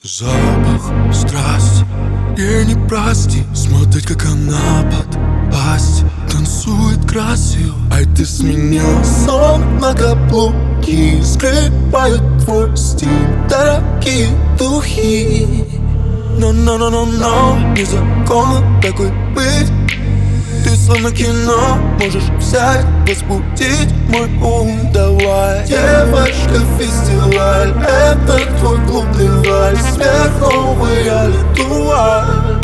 Запах страсти и не прости. Смотреть, как она под пасть танцует красиво. Ай, ты сменила сон на каблуки. Скрывают твой стиль дорогие духи. Но незаконно такой быть. Ты словно кино, можешь взять, возбудить мой ум. Давай, девочка, фестиваль, это твой клубный вальс, сверхновый ритуаль.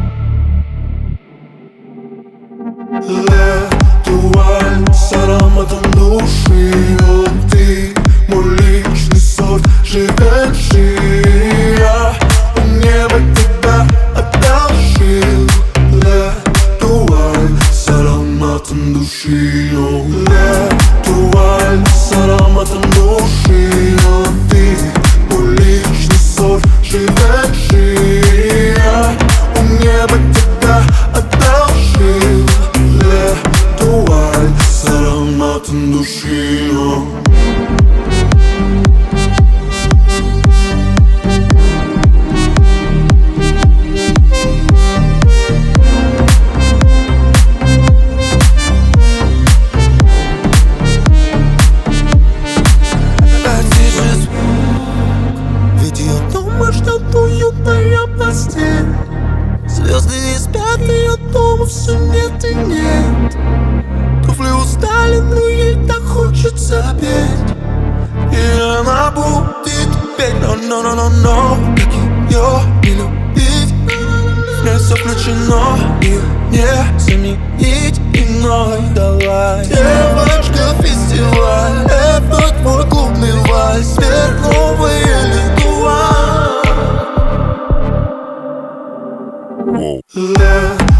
Ритуаль с ароматом души. Вот ты, мой личный сорт, живешь я. У неба тебя одолжил. Ритуаль с ароматом души. Ритуаль с ароматом души. Вот ты, мой личный сорт, живешь я. У неба тебя одолжил. Ритуаль с ароматом души. Уютная постель. Звезды не спят, и я дома все нет и нет. Туфли устали, но ей так хочется петь. И она будет петь, но как ее не любить? В ней все включено, ее не заменить иной. Давай, девочка, фестиваль, это твой клубный вальс, сверхновый ритуал.